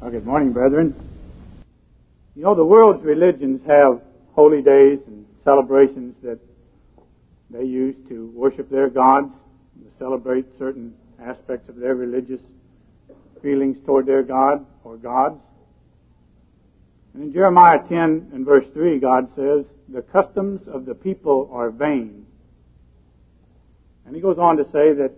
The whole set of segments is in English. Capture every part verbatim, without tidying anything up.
Well, good morning, brethren. You know, the world's religions have holy days and celebrations that they use to worship their gods, to celebrate certain aspects of their religious feelings toward their God or gods. And in Jeremiah ten and verse three, God says, "The customs of the people are vain." And he goes on to say that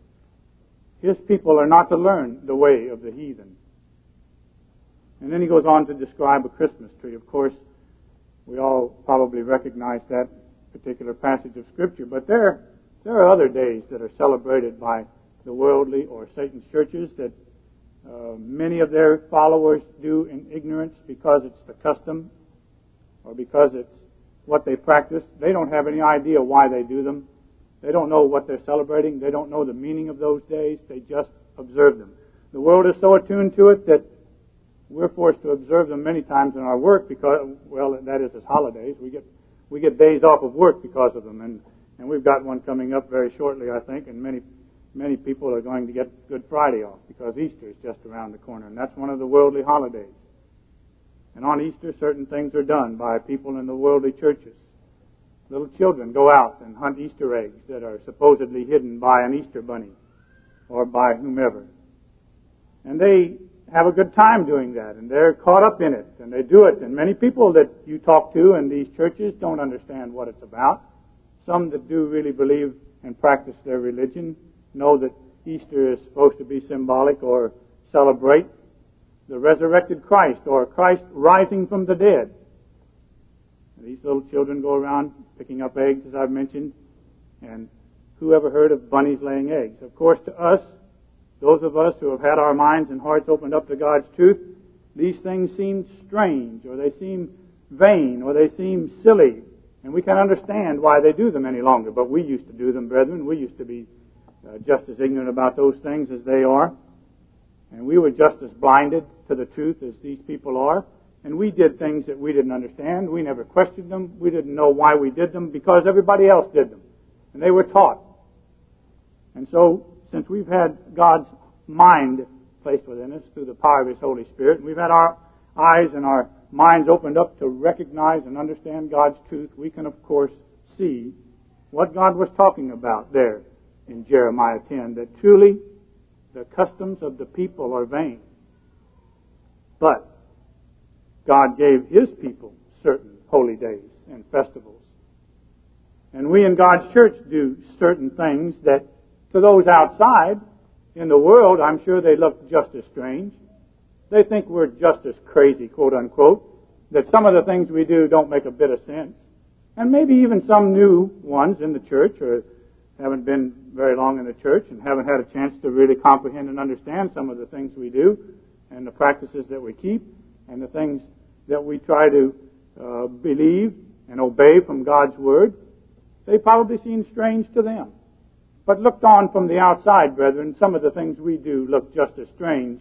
his people are not to learn the way of the heathen. And then he goes on to describe a Christmas tree. Of course, we all probably recognize that particular passage of Scripture, but there, there are other days that are celebrated by the worldly or Satan's churches that uh, many of their followers do in ignorance because it's the custom or because it's what they practice. They don't have any idea why they do them. They don't know what they're celebrating. They don't know the meaning of those days. They just observe them. The world is so attuned to it that we're forced to observe them many times in our work because, well, that is as holidays. We get we get days off of work because of them, and, and we've got one coming up very shortly, I think, and many many people are going to get Good Friday off because Easter is just around the corner, and that's one of the worldly holidays. And on Easter, certain things are done by people in the worldly churches. Little children go out and hunt Easter eggs that are supposedly hidden by an Easter bunny or by whomever. And they have a good time doing that, and they're caught up in it, and they do it. And many people that you talk to in these churches don't understand what it's about. Some that do really believe and practice their religion know that Easter is supposed to be symbolic or celebrate the resurrected Christ or Christ rising from the dead. And these little children go around picking up eggs, as I've mentioned, and who ever heard of bunnies laying eggs? Of course, to us, those of us who have had our minds and hearts opened up to God's truth, these things seem strange, or they seem vain, or they seem silly, and we can't understand why they do them any longer. But we used to do them, brethren. We used to be uh, just as ignorant about those things as they are, and we were just as blinded to the truth as these people are, and we did things that we didn't understand. We never questioned them. We didn't know why we did them because everybody else did them, and they were taught. And so, since we've had God's mind placed within us through the power of His Holy Spirit, and we've had our eyes and our minds opened up to recognize and understand God's truth, we can, of course, see what God was talking about there in Jeremiah ten, that truly the customs of the people are vain. But God gave His people certain holy days and festivals. And we in God's church do certain things that to those outside in the world, I'm sure they look just as strange. They think we're just as crazy, quote unquote, that some of the things we do don't make a bit of sense. And maybe even some new ones in the church or haven't been very long in the church and haven't had a chance to really comprehend and understand some of the things we do and the practices that we keep and the things that we try to uh, believe and obey from God's Word. They probably seem strange to them. But looked on from the outside, brethren, some of the things we do look just as strange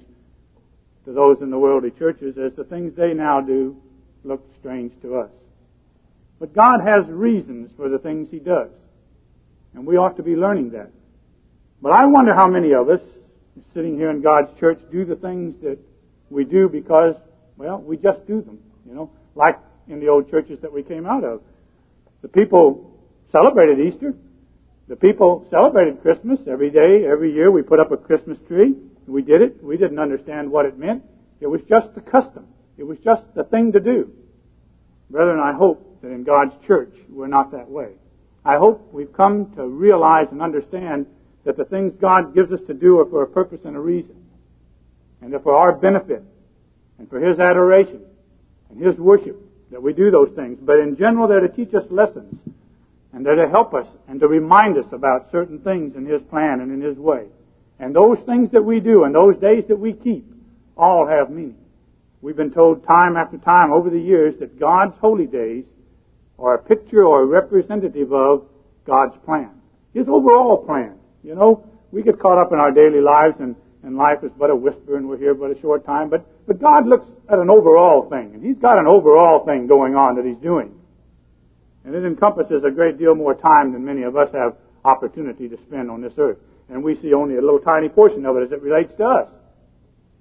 to those in the worldly churches as the things they now do look strange to us. But God has reasons for the things He does, and we ought to be learning that. But I wonder how many of us sitting here in God's church do the things that we do because, well, we just do them, you know, like in the old churches that we came out of. The people celebrated Easter. The people celebrated Christmas every day, every year. We put up a Christmas tree. We did it. We didn't understand what it meant. It was just the custom. It was just the thing to do. Brethren, I hope that in God's church we're not that way. I hope we've come to realize and understand that the things God gives us to do are for a purpose and a reason. And they're for our benefit and for His adoration and His worship that we do those things. But in general, they're to teach us lessons. And they're to help us and to remind us about certain things in His plan and in His way. And those things that we do and those days that we keep all have meaning. We've been told time after time over the years that God's holy days are a picture or a representative of God's plan. His overall plan. You know, we get caught up in our daily lives and, and life is but a whisper and we're here but a short time. But, but God looks at an overall thing. And He's got an overall thing going on that He's doing. And it encompasses a great deal more time than many of us have opportunity to spend on this earth. And we see only a little tiny portion of it as it relates to us.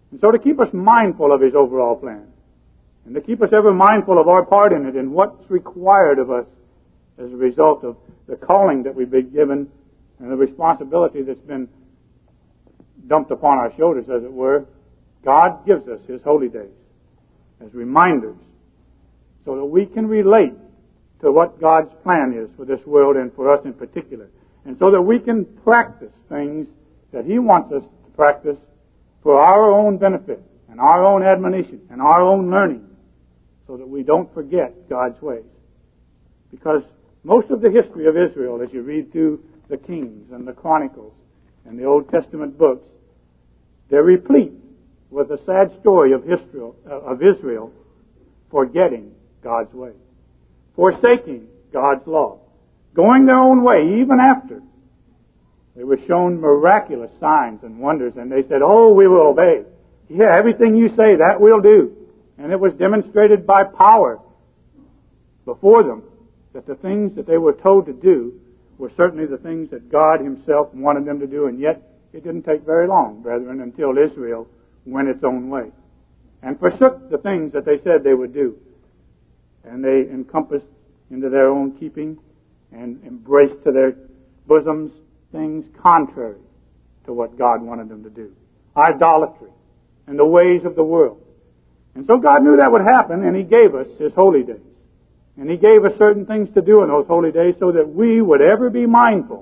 And so to keep us mindful of His overall plan, and to keep us ever mindful of our part in it and what's required of us as a result of the calling that we've been given and the responsibility that's been dumped upon our shoulders, as it were, God gives us His holy days as reminders so that we can relate to what God's plan is for this world and for us in particular, and so that we can practice things that He wants us to practice for our own benefit and our own admonition and our own learning, so that we don't forget God's ways. Because most of the history of Israel, as you read through the Kings and the Chronicles and the Old Testament books, they're replete with the sad story of Israel, uh, of Israel forgetting God's way, forsaking God's law, going their own way even after they were shown miraculous signs and wonders, and they said, "Oh, we will obey. Yeah, everything you say, that we'll do." And it was demonstrated by power before them that the things that they were told to do were certainly the things that God Himself wanted them to do, and yet it didn't take very long, brethren, until Israel went its own way and forsook the things that they said they would do. And they encompassed into their own keeping and embraced to their bosoms things contrary to what God wanted them to do. Idolatry and the ways of the world. And so God knew that would happen, and He gave us His holy days. And He gave us certain things to do in those holy days so that we would ever be mindful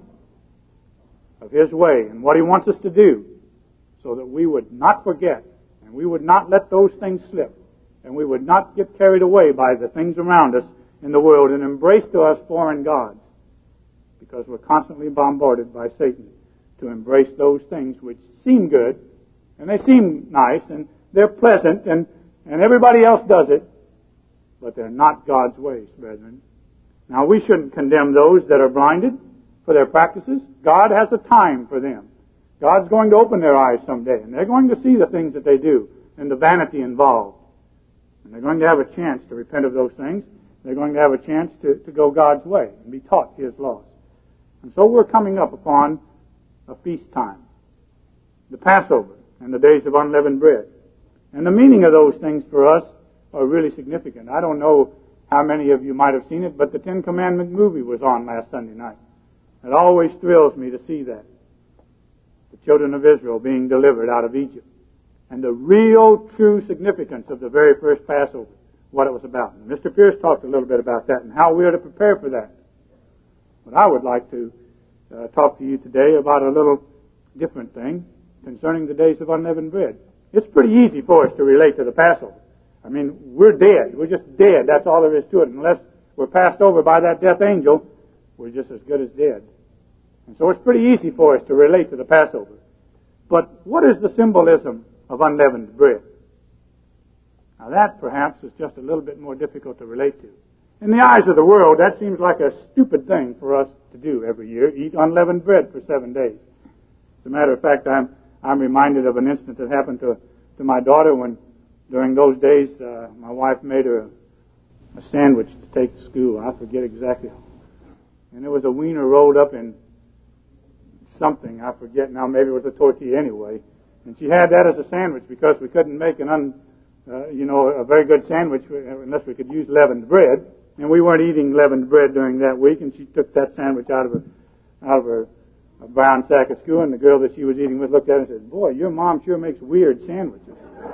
of His way and what He wants us to do, so that we would not forget and we would not let those things slip, and we would not get carried away by the things around us in the world and embrace to us foreign gods, because we're constantly bombarded by Satan to embrace those things which seem good, and they seem nice, and they're pleasant, and, and everybody else does it, but they're not God's ways, brethren. Now, we shouldn't condemn those that are blinded for their practices. God has a time for them. God's going to open their eyes someday, and they're going to see the things that they do and the vanity involved. And they're going to have a chance to repent of those things. They're going to have a chance to, to go God's way and be taught His laws. And so we're coming up upon a feast time, the Passover and the days of unleavened bread. And the meaning of those things for us are really significant. I don't know how many of you might have seen it, but the Ten Commandment movie was on last Sunday night. It always thrills me to see that. The children of Israel being delivered out of Egypt. And the real, true significance of the very first Passover, what it was about. And Mister Pierce talked a little bit about that and how we are to prepare for that. But I would like to uh, talk to you today about a little different thing concerning the days of unleavened bread. It's pretty easy for us to relate to the Passover. I mean, we're dead. We're just dead. That's all there is to it. Unless we're passed over by that death angel, we're just as good as dead. And so it's pretty easy for us to relate to the Passover. But what is the symbolism of unleavened bread? Now that, perhaps, is just a little bit more difficult to relate to. In the eyes of the world, that seems like a stupid thing for us to do every year, eat unleavened bread for seven days. As a matter of fact, I'm I'm reminded of an incident that happened to, to my daughter when, during those days, uh, my wife made her a, a sandwich to take to school. I forget exactly. And it was a wiener rolled up in something. I forget now. Maybe it was a tortilla anyway. And she had that as a sandwich because we couldn't make an un, uh, you know, a very good sandwich unless we could use leavened bread. And we weren't eating leavened bread during that week. And she took that sandwich out of her, out of her a brown sack of school, and the girl that she was eating with looked at her and said, "Boy, your mom sure makes weird sandwiches."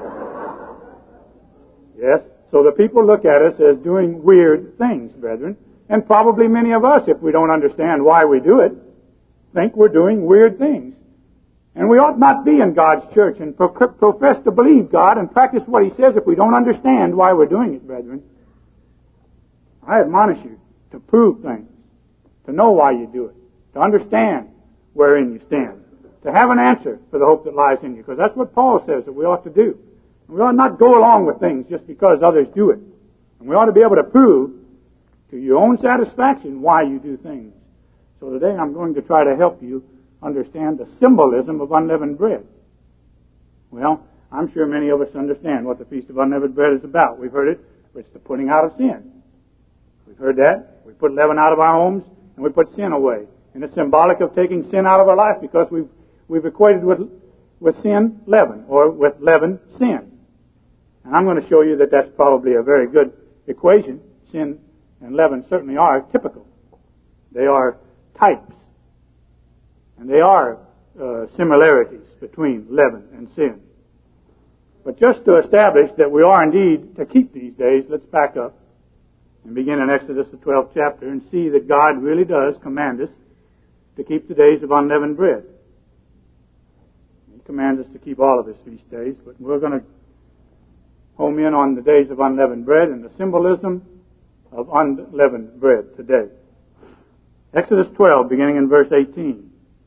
Yes, so the people look at us as doing weird things, brethren, and probably many of us, if we don't understand why we do it, think we're doing weird things. And we ought not be in God's church and pro- profess to believe God and practice what He says if we don't understand why we're doing it, brethren. I admonish you to prove things, to know why you do it, to understand wherein you stand, to have an answer for the hope that lies in you, because that's what Paul says that we ought to do. And we ought not go along with things just because others do it. And we ought to be able to prove to your own satisfaction why you do things. So today I'm going to try to help you understand the symbolism of unleavened bread. Well, I'm sure many of us understand what the Feast of Unleavened Bread is about. We've heard it. It's the putting out of sin. We've heard that. We put leaven out of our homes and we put sin away. And it's symbolic of taking sin out of our life because we've we've equated with with sin, leaven, or with leaven, sin. And I'm going to show you that that's probably a very good equation. Sin and leaven certainly are typical. They are types. And they are uh, similarities between leaven and sin. But just to establish that we are indeed to keep these days, let's back up and begin in Exodus the twelfth chapter and see that God really does command us to keep the days of unleavened bread. He commands us to keep all of his feast days, but we're going to home in on the days of unleavened bread and the symbolism of unleavened bread today. Exodus twelve, beginning in verse eighteen.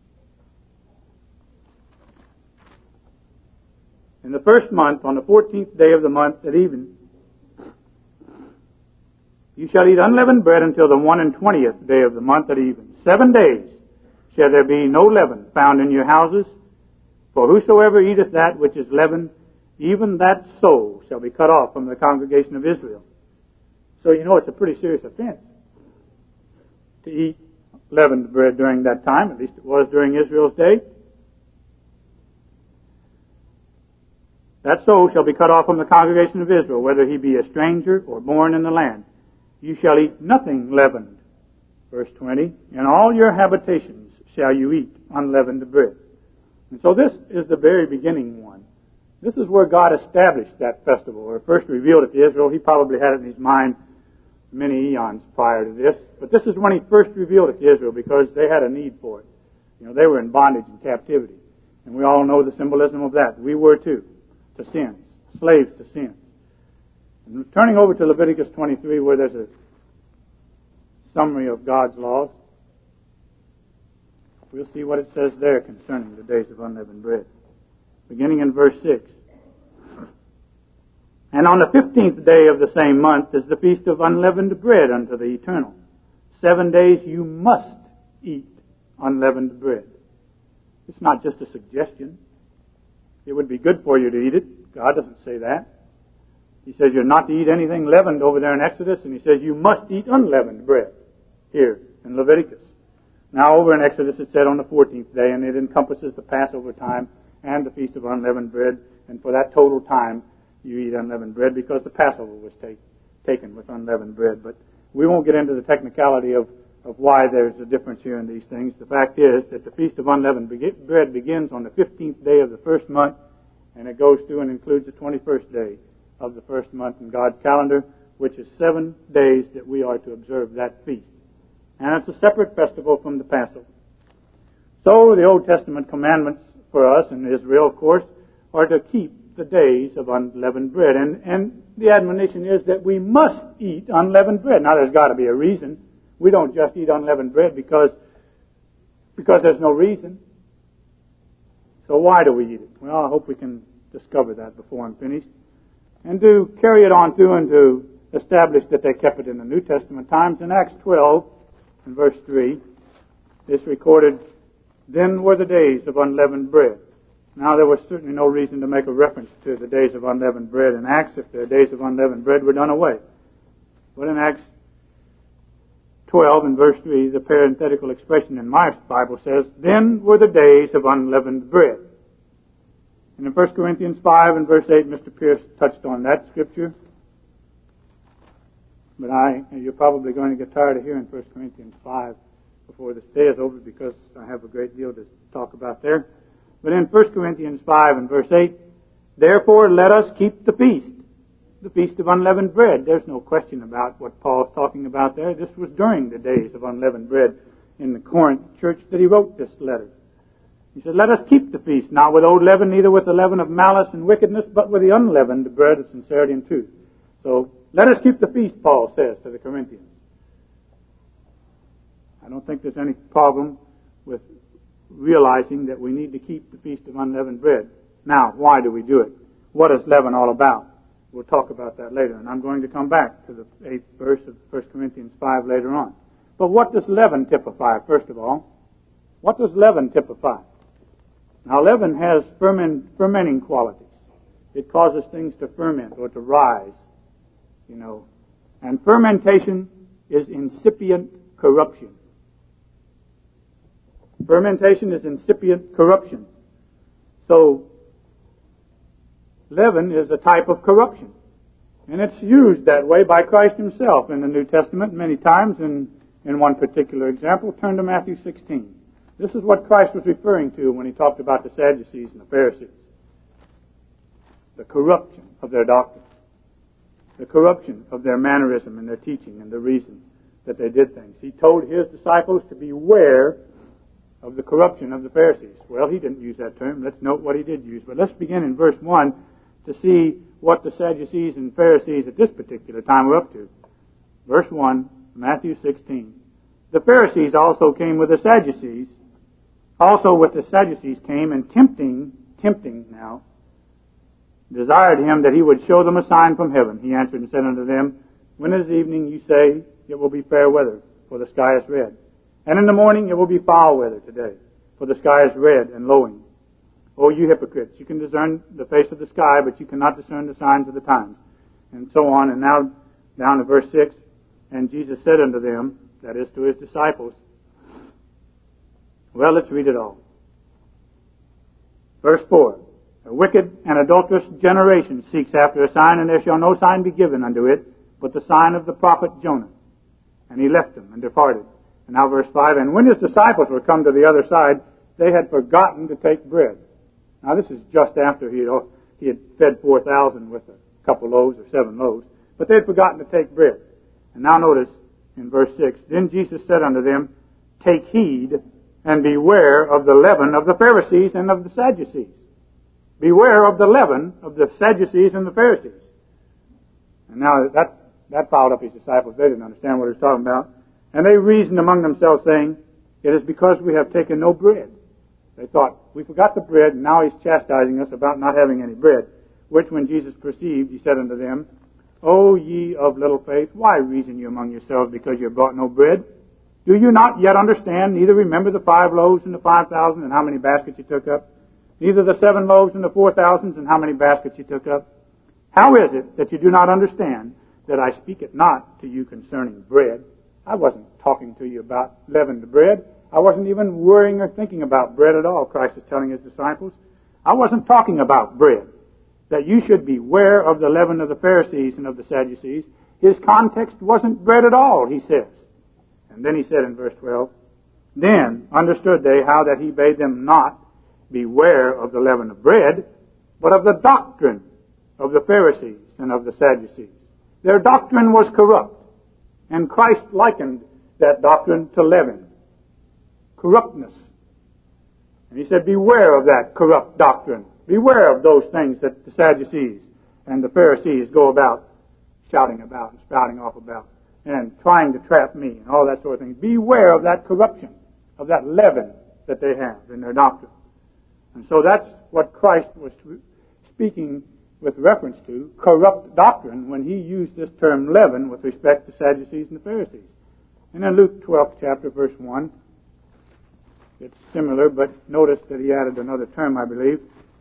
In the first month, on the fourteenth day of the month at even, you shall eat unleavened bread until the one and twentieth day of the month at even. Seven days shall there be no leaven found in your houses, for whosoever eateth that which is leavened, even that soul shall be cut off from the congregation of Israel. So you know it's a pretty serious offense to eat leavened bread during that time. At least it was during Israel's day. That soul shall be cut off from the congregation of Israel, whether he be a stranger or born in the land. You shall eat nothing leavened. Verse twenty, in all your habitations shall you eat unleavened bread. And so this is the very beginning one. This is where God established that festival, or first revealed it to Israel. He probably had it in his mind many eons prior to this. But this is when he first revealed it to Israel because they had a need for it. You know, they were in bondage and captivity. And we all know the symbolism of that. We were too, to sins, slaves to sins. And turning over to Leviticus twenty-three, where there's a summary of God's laws, we'll see what it says there concerning the days of unleavened bread. Beginning in verse six. And on the fifteenth day of the same month is the feast of unleavened bread unto the Eternal. Seven days you must eat unleavened bread. It's not just a suggestion. It would be good for you to eat it. God doesn't say that. He says you're not to eat anything leavened over there in Exodus, and he says you must eat unleavened bread here in Leviticus. Now over in Exodus it said on the fourteenth day, and it encompasses the Passover time and the Feast of Unleavened Bread, and for that total time you eat unleavened bread because the Passover was take, taken with unleavened bread. But we won't get into the technicality of, of why there's a difference here in these things. The fact is that the Feast of Unleavened Bread begins on the fifteenth day of the first month, and it goes through and includes the twenty-first day of the first month in God's calendar, which is seven days that we are to observe that feast. And it's a separate festival from the Passover. So the Old Testament commandments for us in Israel, of course, are to keep the days of unleavened bread. And, and the admonition is that we must eat unleavened bread. Now there's got to be a reason. We don't just eat unleavened bread because, because there's no reason. So why do we eat it? Well, I hope we can discover that before I'm finished. And to carry it on through and to establish that they kept it in the New Testament times. In Acts twelve, in verse three, it's recorded, then were the days of unleavened bread. Now there was certainly no reason to make a reference to the days of unleavened bread in Acts if the days of unleavened bread were done away. But in Acts twelve and verse three, the parenthetical expression in my Bible says, then were the days of unleavened bread. And in First Corinthians five and verse eight, Mister Pierce touched on that scripture. But I, you're probably going to get tired of hearing First Corinthians five before this day is over because I have a great deal to talk about there. But in First Corinthians five and verse eight, therefore let us keep the feast, the feast of unleavened bread. There's no question about what Paul's talking about there. This was during the days of unleavened bread in the Corinth church that he wrote this letter. He said, let us keep the feast, not with old leaven, neither with the leaven of malice and wickedness, but with the unleavened bread of sincerity and truth. So, let us keep the feast, Paul says to the Corinthians. I don't think there's any problem with realizing that we need to keep the feast of unleavened bread. Now, why do we do it? What is leaven all about? We'll talk about that later, and I'm going to come back to the eighth verse of First Corinthians five later on. But what does leaven typify, first of all? What does leaven typify? Now, leaven has ferment, fermenting qualities. It causes things to ferment or to rise, you know. And fermentation is incipient corruption. Fermentation is incipient corruption. So, leaven is a type of corruption. And it's used that way by Christ himself in the New Testament many times. In, in one particular example, turn to Matthew sixteen. This is what Christ was referring to when he talked about the Sadducees and the Pharisees. The corruption of their doctrine. The corruption of their mannerism and their teaching and the reason that they did things. He told his disciples to beware of the corruption of the Pharisees. Well, he didn't use that term. Let's note what he did use. But let's begin in verse one to see what the Sadducees and Pharisees at this particular time were up to. Verse one, Matthew sixteen. The Pharisees also came with the Sadducees. Also with the Sadducees came, and tempting, tempting now, desired him that he would show them a sign from heaven. He answered and said unto them, when it is evening, you say, it will be fair weather, for the sky is red. And in the morning it will be foul weather today, for the sky is red and lowing. O you hypocrites, you can discern the face of the sky, but you cannot discern the signs of the times. And so on. And now down to verse six. And Jesus said unto them, that is to his disciples. Well, let's read it all. Verse four. A wicked and adulterous generation seeks after a sign, and there shall no sign be given unto it, but the sign of the prophet Jonah. And he left them and departed. And now verse five. And when his disciples were come to the other side, they had forgotten to take bread. Now this is just after he had, he had fed four thousand with a couple loaves or seven loaves. But they had forgotten to take bread. And now notice in verse six. Then Jesus said unto them, take heed and beware of the leaven of the Pharisees and of the Sadducees. Beware of the leaven of the Sadducees and the Pharisees. And now that, that fouled up his disciples. They didn't understand what he was talking about. And they reasoned among themselves, saying, it is because we have taken no bread. They thought, we forgot the bread, and now he's chastising us about not having any bread. Which when Jesus perceived, he said unto them, O ye of little faith, why reason you among yourselves because you have brought no bread? Do you not yet understand, neither remember the five loaves and the five thousand, and how many baskets you took up? Neither the seven loaves and the four thousands, and how many baskets you took up? How is it that you do not understand that I speak it not to you concerning bread? I wasn't talking to you about leavened bread. I wasn't even worrying or thinking about bread at all, Christ is telling his disciples. I wasn't talking about bread. That you should beware of the leaven of the Pharisees and of the Sadducees. His context wasn't bread at all, he says. And then he said in verse twelve, then understood they how that he bade them not beware of the leaven of bread, but of the doctrine of the Pharisees and of the Sadducees. Their doctrine was corrupt, and Christ likened that doctrine to leaven, corruptness. And he said, beware of that corrupt doctrine. Beware of those things that the Sadducees and the Pharisees go about shouting about and spouting off about and trying to trap me and all that sort of thing. Beware of that corruption, of that leaven that they have in their doctrine. And so that's what Christ was speaking with reference to, corrupt doctrine, when he used this term leaven with respect to Sadducees and the Pharisees. And in Luke twelfth chapter, verse one, it's similar, but notice that he added another term, I believe.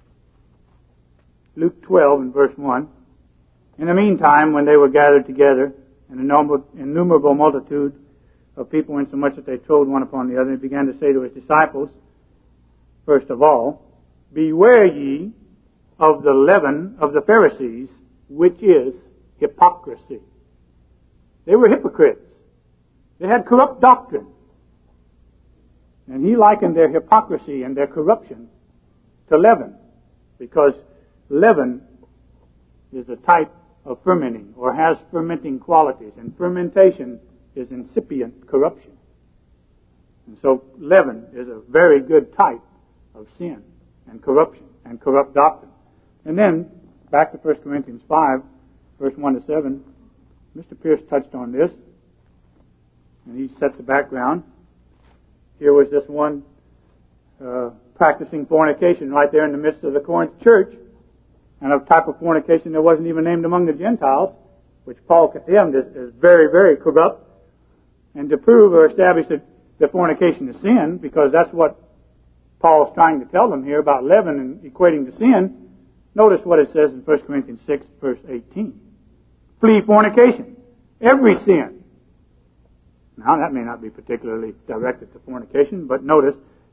Luke twelve and verse one. In the meantime, when they were gathered together, an innumerable multitude of people, insomuch that they trode one upon the other, he began to say to his disciples, first of all, beware ye of the leaven of the Pharisees, which is hypocrisy. They were hypocrites. They had corrupt doctrine. And he likened their hypocrisy and their corruption to leaven, because leaven is a type of fermenting, or has fermenting qualities, and fermentation is incipient corruption. And so leaven is a very good type of sin and corruption and corrupt doctrine. And then, back to First Corinthians five, verse one to seven, Mister Pierce touched on this, and he set the background. Here was this one uh, practicing fornication right there in the midst of the Corinth church, and a type of fornication that wasn't even named among the Gentiles, which Paul condemned as, as very, very corrupt. And to prove or establish that the fornication is sin, because that's what Paul's trying to tell them here about leaven and equating to sin, notice what it says in First Corinthians six, verse eighteen. Flee fornication. Every sin. Now, that may not be particularly directed to fornication, but notice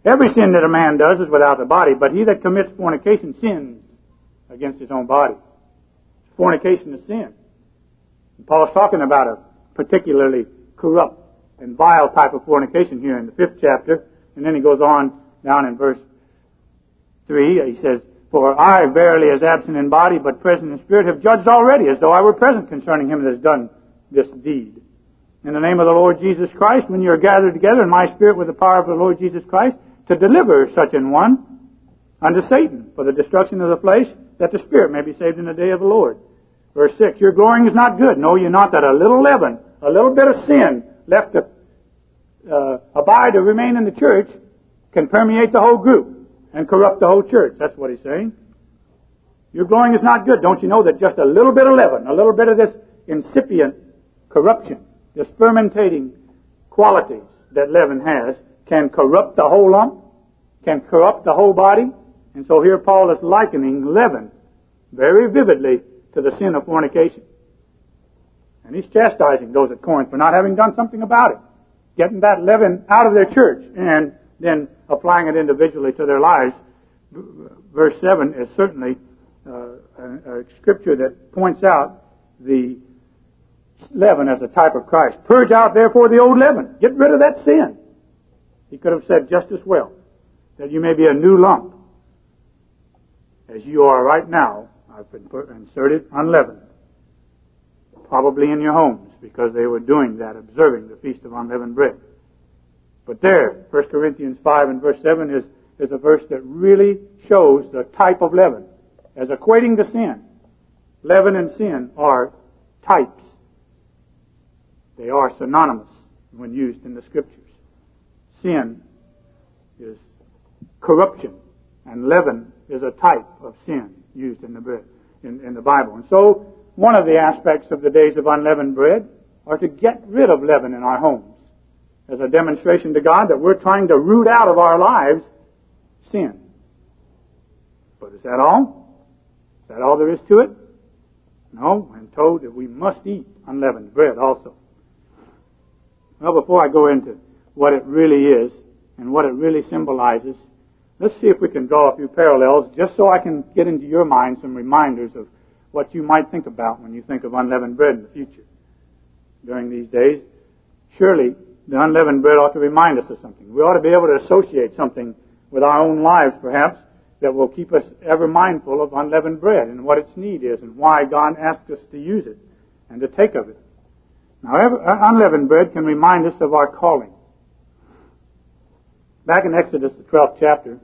Every sin that a man does is without the body, but he that commits fornication sins against his own body. Fornication is sin. And Paul's talking about a particularly corrupt and vile type of fornication here in the fifth chapter. And then he goes on down in verse three. He says, "For I verily, as absent in body, but present in spirit, have judged already, as though I were present concerning him that has done this deed. In the name of the Lord Jesus Christ, when you are gathered together in my spirit with the power of the Lord Jesus Christ, to deliver such an one unto Satan for the destruction of the flesh, that the spirit may be saved in the day of the Lord." Verse six, "Your glorying is not good. Know ye not that a little leaven, a little bit of sin left to uh, abide or remain in the church can permeate the whole group and corrupt the whole church?" That's what he's saying. Your glorying is not good. Don't you know that just a little bit of leaven, a little bit of this incipient corruption, this fermentating qualities that leaven has, can corrupt the whole lump, can corrupt the whole body? And so here Paul is likening leaven very vividly to the sin of fornication. And he's chastising those at Corinth for not having done something about it, getting that leaven out of their church and then applying it individually to their lives. Verse seven is certainly uh, a, a scripture that points out the leaven as a type of Christ. "Purge out therefore the old leaven." Get rid of that sin. He could have said just as well, that you may be a new lump, as you are right now. I've been put, inserted unleavened, probably in your homes, because they were doing that, observing the Feast of Unleavened Bread. But there, First Corinthians five and verse seven is, is a verse that really shows the type of leaven as equating to sin. Leaven and sin are types. They are synonymous when used in the Scriptures. Sin is corruption, and leaven is a type of sin used in the bread, in, in the Bible. And so, one of the aspects of the days of unleavened bread are to get rid of leaven in our homes as a demonstration to God that we're trying to root out of our lives sin. But is that all? Is that all there is to it? No, I'm told that we must eat unleavened bread also. Well, before I go into what it really is and what it really symbolizes, let's see if we can draw a few parallels, just so I can get into your mind some reminders of what you might think about when you think of unleavened bread in the future. During these days, surely the unleavened bread ought to remind us of something. We ought to be able to associate something with our own lives, perhaps, that will keep us ever mindful of unleavened bread and what its need is and why God asks us to use it and to take of it. Now, unleavened bread can remind us of our calling. Back in Exodus, the twelfth chapter,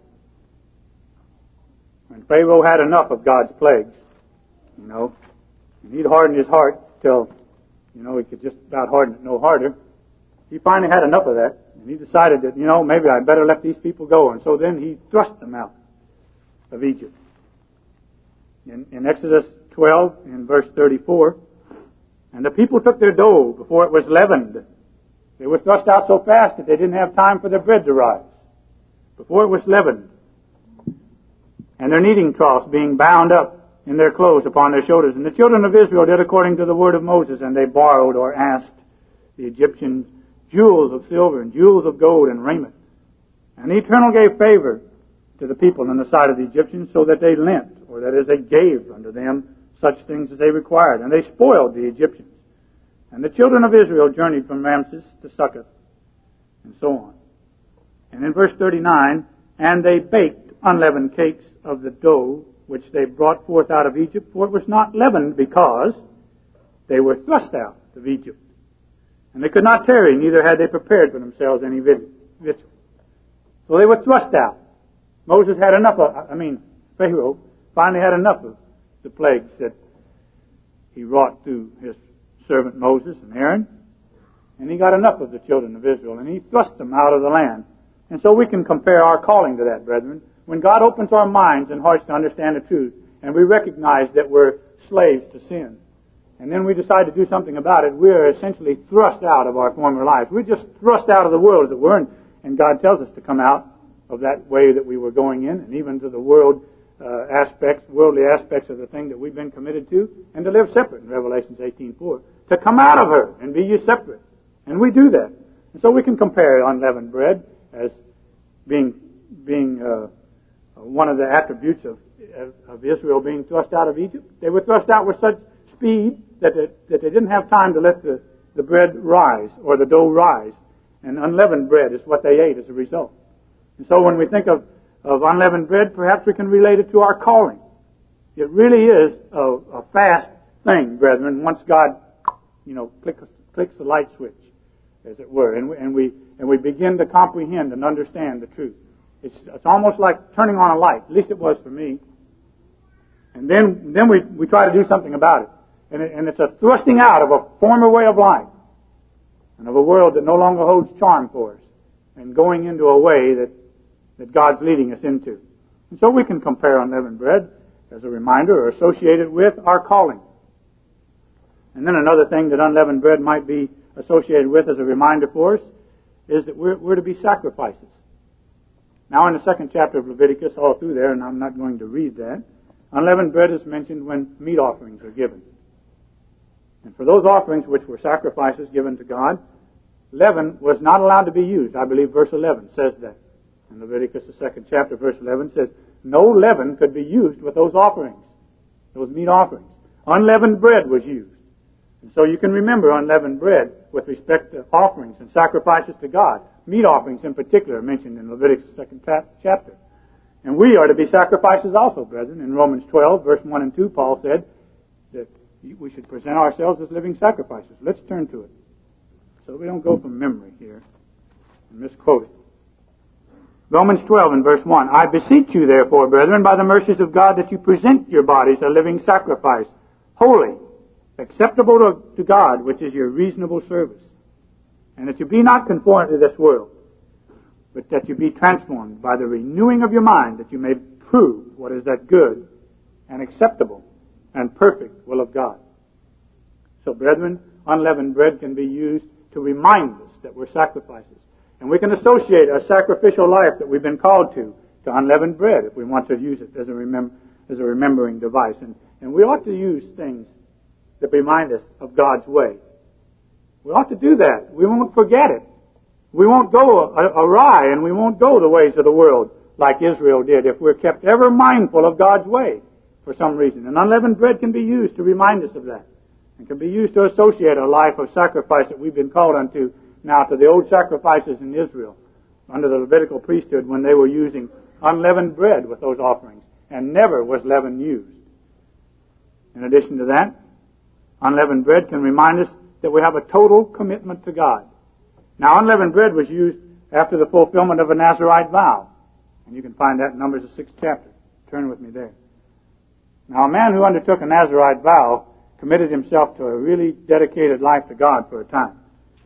when Pharaoh had enough of God's plagues, you know, and he'd hardened his heart till, you know, he could just about harden it no harder. He finally had enough of that, and he decided that, you know, maybe I'd better let these people go. And so then he thrust them out of Egypt. In, in Exodus twelve, in verse thirty-four, "And the people took their dough before it was leavened." They were thrust out so fast that they didn't have time for their bread to rise. Before it was leavened. "And their kneading troughs being bound up in their clothes upon their shoulders. And the children of Israel did according to the word of Moses, and they borrowed or asked the Egyptians jewels of silver and jewels of gold and raiment. And the Eternal gave favor to the people in the sight of the Egyptians, so that they lent, or that is, they gave unto them such things as they required. And they spoiled the Egyptians. And the children of Israel journeyed from Ramses to Succoth," and so on. And in verse thirty-nine, "And they baked unleavened cakes of the dough which they brought forth out of Egypt, for it was not leavened, because they were thrust out of Egypt. And they could not tarry, neither had they prepared for themselves any victual." So they were thrust out. Moses had enough of, I mean, Pharaoh finally had enough of the plagues that he wrought through his servant Moses and Aaron. And he got enough of the children of Israel, and he thrust them out of the land. And so we can compare our calling to that, brethren. When God opens our minds and hearts to understand the truth, and we recognize that we're slaves to sin, and then we decide to do something about it, we are essentially thrust out of our former lives. We're just thrust out of the world, as it were, and, and God tells us to come out of that way that we were going in, and even to the world uh, aspects, worldly aspects of the thing that we've been committed to, and to live separate in Revelation eighteen four. To come out of her and be ye separate. And we do that. And so we can compare unleavened bread as being being uh, one of the attributes of, of Israel being thrust out of Egypt. They were thrust out with such speed that they, that they didn't have time to let the, the bread rise or the dough rise. And unleavened bread is what they ate as a result. And so when we think of, of unleavened bread, perhaps we can relate it to our calling. It really is a, a fast thing, brethren, once God, you know, clicks, clicks the light switch, as it were, and we, and we and we begin to comprehend and understand the truth. It's, it's almost like turning on a light. At least it was for me. And then then we, we try to do something about it. And, it. and it's a thrusting out of a former way of life and of a world that no longer holds charm for us and going into a way that, that God's leading us into. And so we can compare unleavened bread as a reminder or associate it with our calling. And then another thing that unleavened bread might be associated with as a reminder for us is that we're, we're to be sacrifices. Now in the second chapter of Leviticus, all through there, and I'm not going to read that, unleavened bread is mentioned when meat offerings are given. And for those offerings which were sacrifices given to God, leaven was not allowed to be used. I believe verse eleven says that. In Leviticus, the second chapter, verse eleven says, no leaven could be used with those offerings, those meat offerings. Unleavened bread was used. And so you can remember unleavened bread with respect to offerings and sacrifices to God. Meat offerings in particular are mentioned in Leviticus' second chapter. And we are to be sacrifices also, brethren. In Romans twelve, verse one and two, Paul said that we should present ourselves as living sacrifices. Let's turn to it so that we don't go from memory here and misquote it. Romans twelve and verse one, I beseech you therefore, brethren, by the mercies of God, that you present your bodies a living sacrifice, holy, acceptable to, to God, which is your reasonable service. And that you be not conformed to this world, but that you be transformed by the renewing of your mind, that you may prove what is that good and acceptable and perfect will of God. So, brethren, unleavened bread can be used to remind us that we're sacrifices. And we can associate a sacrificial life that we've been called to, to unleavened bread, if we want to use it as a, remem- as a remembering device. And, and we ought to use things that remind us of God's way. We ought to do that. We won't forget it. We won't go awry, and we won't go the ways of the world like Israel did if we're kept ever mindful of God's way for some reason. And unleavened bread can be used to remind us of that. And can be used to associate a life of sacrifice that we've been called unto now to the old sacrifices in Israel under the Levitical priesthood when they were using unleavened bread with those offerings, and never was leaven used. In addition to that, unleavened bread can remind us that we have a total commitment to God. Now, unleavened bread was used after the fulfillment of a Nazirite vow, and you can find that in Numbers, the sixth chapter. Turn with me there. Now, a man who undertook a Nazirite vow committed himself to a really dedicated life to God for a time.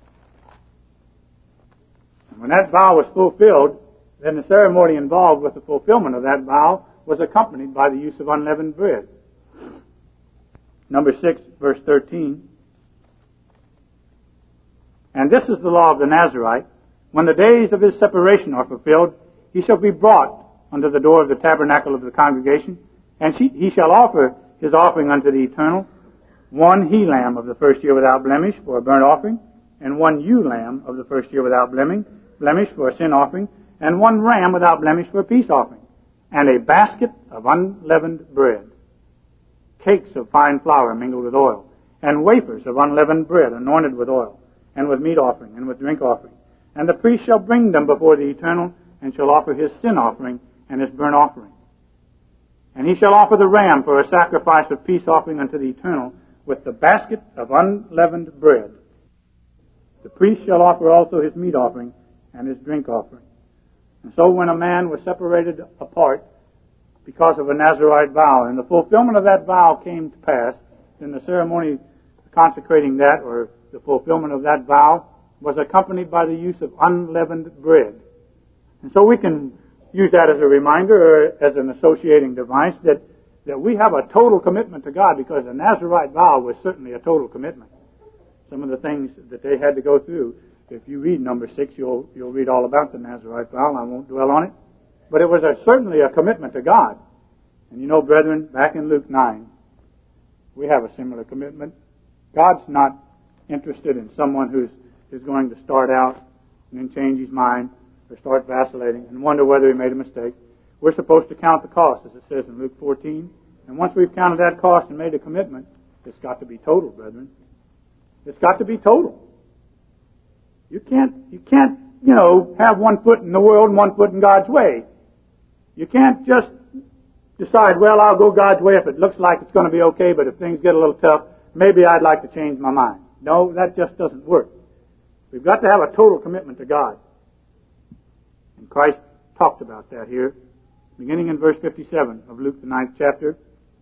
And when that vow was fulfilled, then the ceremony involved with the fulfillment of that vow was accompanied by the use of unleavened bread. Number six, verse thirteen. And this is the law of the Nazirite. When the days of his separation are fulfilled, he shall be brought unto the door of the tabernacle of the congregation, and she, he shall offer his offering unto the Eternal, one he-lamb of the first year without blemish for a burnt offering, and one ewe-lamb of the first year without blemish, blemish for a sin offering, and one ram without blemish for a peace offering, and a basket of unleavened bread, cakes of fine flour mingled with oil, and wafers of unleavened bread anointed with oil, and with meat offering, and with drink offering. And the priest shall bring them before the Eternal, and shall offer his sin offering and his burnt offering. And he shall offer the ram for a sacrifice of peace offering unto the Eternal, with the basket of unleavened bread. The priest shall offer also his meat offering and his drink offering. And so when a man was separated apart because of a Nazirite vow, and the fulfillment of that vow came to pass, then the ceremony consecrating that, or the fulfillment of that vow, was accompanied by the use of unleavened bread. And so we can use that as a reminder or as an associating device that, that we have a total commitment to God, because the Nazirite vow was certainly a total commitment. Some of the things that they had to go through, if you read number six, you'll, you'll read all about the Nazirite vow. I won't dwell on it. But it was a, certainly a commitment to God. And you know, brethren, back in Luke nine, we have a similar commitment. God's not interested in someone who's is going to start out and then change his mind, or start vacillating and wonder whether we made a mistake. We're supposed to count the cost, as it says in Luke fourteen. And once we've counted that cost and made a commitment, it's got to be total, brethren. It's got to be total. You can't, you can't, you know, have one foot in the world and one foot in God's way. You can't just decide, well, I'll go God's way if it looks like it's going to be okay, but if things get a little tough, maybe I'd like to change my mind. No, that just doesn't work. We've got to have a total commitment to God. And Christ talked about that here, beginning in verse fifty-seven of Luke, the ninth chapter.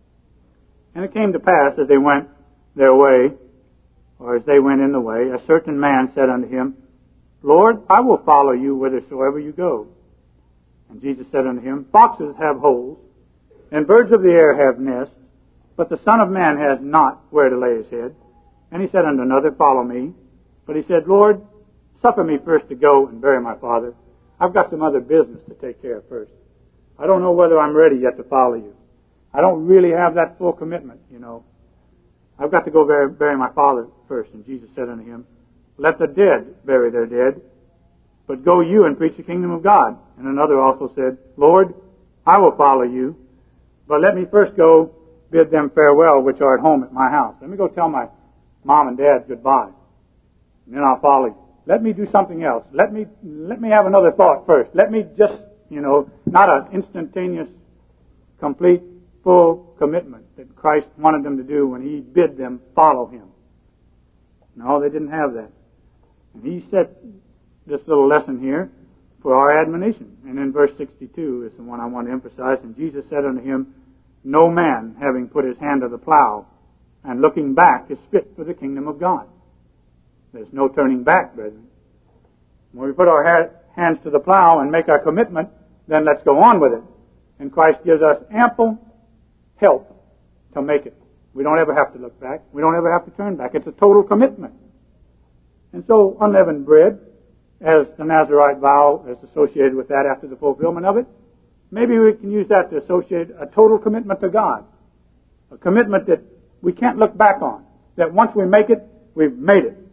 And it came to pass, as they went their way, or as they went in the way, a certain man said unto him, Lord, I will follow you whithersoever you go. And Jesus said unto him, Foxes have holes, and birds of the air have nests, but the Son of Man has not where to lay his head. And he said unto another, Follow me. But he said, Lord, suffer me first to go and bury my father. I've got some other business to take care of first. I don't know whether I'm ready yet to follow you. I don't really have that full commitment, you know. I've got to go bury, bury my father first. And Jesus said unto him, Let the dead bury their dead, but go you and preach the kingdom of God. And another also said, Lord, I will follow you, but let me first go bid them farewell which are at home at my house. Let me go tell my mom and dad goodbye, and then I'll follow you. Let me do something else. Let me let me have another thought first. Let me just, you know, not an instantaneous, complete, full commitment that Christ wanted them to do when He bid them follow Him. No, they didn't have that. And He set this little lesson here for our admonition. And in verse sixty-two is the one I want to emphasize. And Jesus said unto him, No man, having put his hand to the plow and looking back, is fit for the kingdom of God. There's no turning back, brethren. When we put our ha- hands to the plow and make our commitment, then let's go on with it. And Christ gives us ample help to make it. We don't ever have to look back. We don't ever have to turn back. It's a total commitment. And so unleavened bread, as the Nazirite vow is associated with that after the fulfillment of it, maybe we can use that to associate a total commitment to God. A commitment that we can't look back on. That once we make it, we've made it.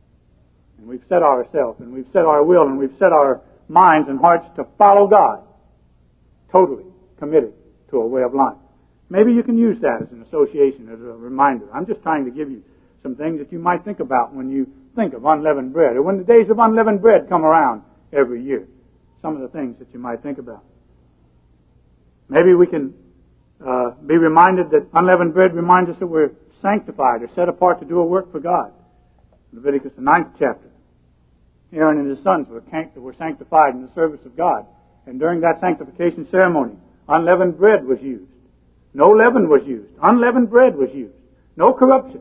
And we've set ourselves, and we've set our will, and we've set our minds and hearts to follow God. Totally committed to a way of life. Maybe you can use that as an association, as a reminder. I'm just trying to give you some things that you might think about when you think of unleavened bread, or when the days of unleavened bread come around every year. Some of the things that you might think about. Maybe we can uh, be reminded that unleavened bread reminds us that we're sanctified or set apart to do a work for God. Leviticus, the ninth chapter. Aaron and his sons were, were sanctified in the service of God. And during that sanctification ceremony, unleavened bread was used. No leaven was used. Unleavened bread was used. No corruption.